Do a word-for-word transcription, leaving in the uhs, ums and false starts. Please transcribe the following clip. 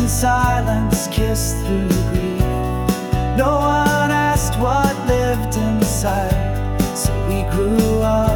in silence, kissed through grief. No one asked what lived inside, so we grew up.